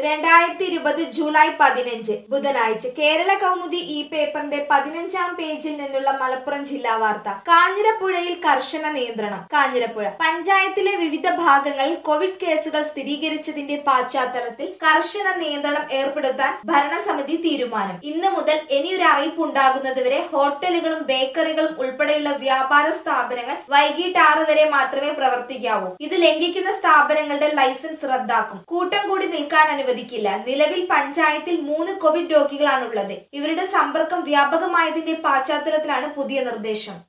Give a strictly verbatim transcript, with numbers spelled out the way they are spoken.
രണ്ടായിരത്തി ഇരുപത് ജൂലൈ പതിനഞ്ച് ബുധനാഴ്ച കേരള കൗമുദി ഈ പേപ്പറിന്റെ പതിനഞ്ചാം പേജിൽ നിന്നുള്ള മലപ്പുറം ജില്ലാ വാർത്ത. കാഞ്ഞിരപ്പുഴയിൽ കർശന നിയന്ത്രണം. കാഞ്ഞിരപ്പുഴ പഞ്ചായത്തിലെ വിവിധ ഭാഗങ്ങളിൽ കോവിഡ് കേസുകൾ സ്ഥിരീകരിച്ചതിന്റെ പശ്ചാത്തലത്തിൽ കർശന നിയന്ത്രണം ഏർപ്പെടുത്താൻ ഭരണസമിതി തീരുമാനം. ഇന്ന് മുതൽ ഇനിയൊരു അറിയിപ്പ് ഉണ്ടാകുന്നതുവരെ ഹോട്ടലുകളും ബേക്കറികളും ഉൾപ്പെടെയുള്ള വ്യാപാര സ്ഥാപനങ്ങൾ വൈകിട്ട് ആറ് വരെ മാത്രമേ പ്രവർത്തിക്കാവൂ. ഇത് ലംഘിക്കുന്ന സ്ഥാപനങ്ങളുടെ ലൈസൻസ് റദ്ദാക്കും. കൂട്ടം കൂടി നിൽക്കാൻ അനുവദിക്കില്ല. നിലവിൽ പഞ്ചായത്തിൽ മൂന്ന് കോവിഡ് രോഗികളാണുള്ളത്. ഇവരുടെ സമ്പർക്കം വ്യാപകമായതിന്റെ പശ്ചാത്തലത്തിലാണ് പുതിയ നിർദ്ദേശം.